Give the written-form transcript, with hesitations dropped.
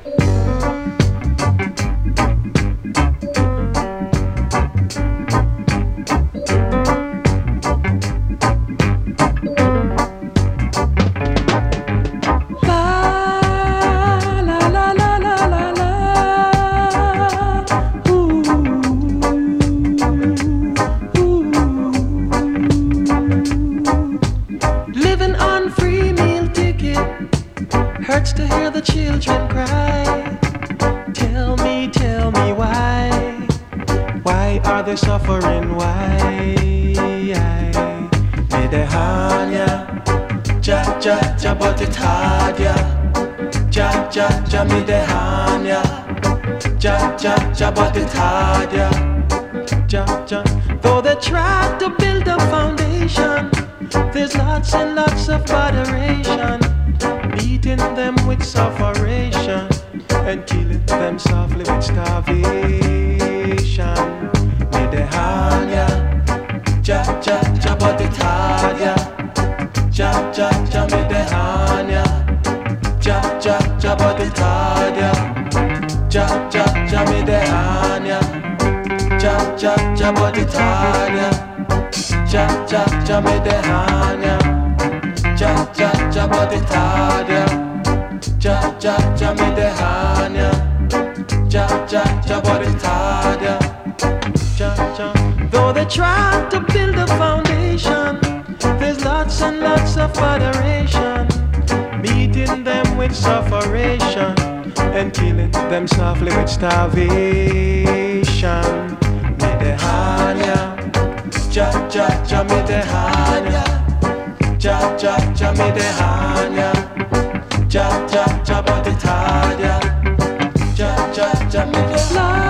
Hurts to hear the children cry. Tell me why? Why are they suffering? Why? Medehanya, ja ja ja, but it hard, yeah. Ja ja ja, medehanya, ja ja ja, but it hard, yeah. Ja ja. Though they try to build a foundation, there's lots and lots of botheration. Beating them with sufferation and killing them softly with starvation. Medehanya, ja ja ja, but it hard, yeah. Ja ja ja, medehanya, ja ja ja, but it hard, yeah. Ja ja ja, medehanya, ja ja ja, but it hard, yeah. Ja ja ja, medehanya. Ja ja ja, but it hard, yeah. Ja ja ja, medehanya. Ja ja ja, but it hard, yeah. Ja ja. Though they try to build a foundation, there's lots and lots of adoration, beating them with sufferation and killing them softly with starvation. Medehanya. Ja ja ja, medehanya. Ja ja ja, medehanya. Ja ja ja, but it hard, yeah. Ja ja ja, medehanya.